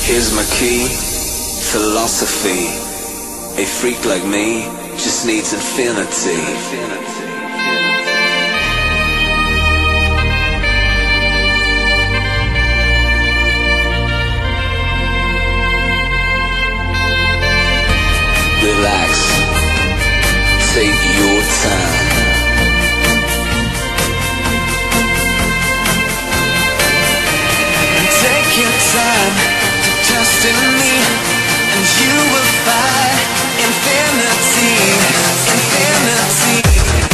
Here's my key, philosophy. A freak like me just needs infinity. Relax, take your time. Take your time to trust in me, and you will find infinity, infinity.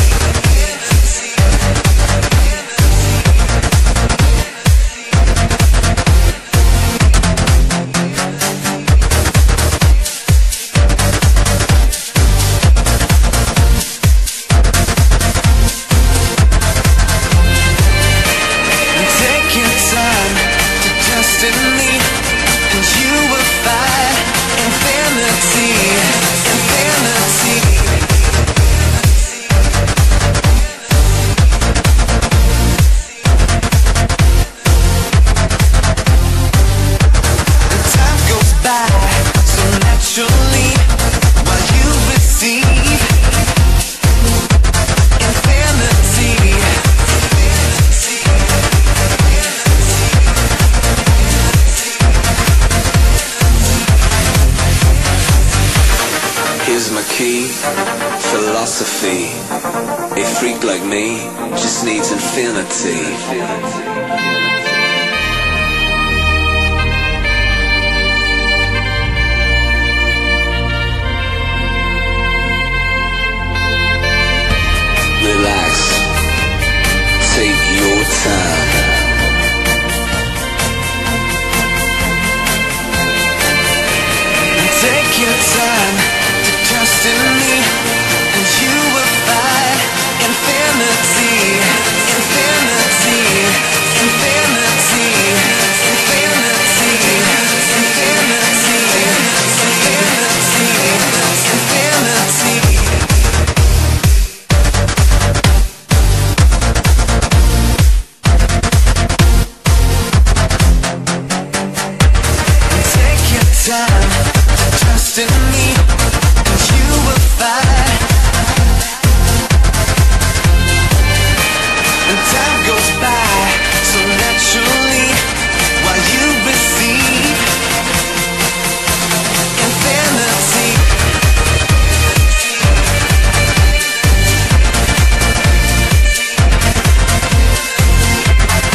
Here's my key, philosophy. A freak like me just needs infinity.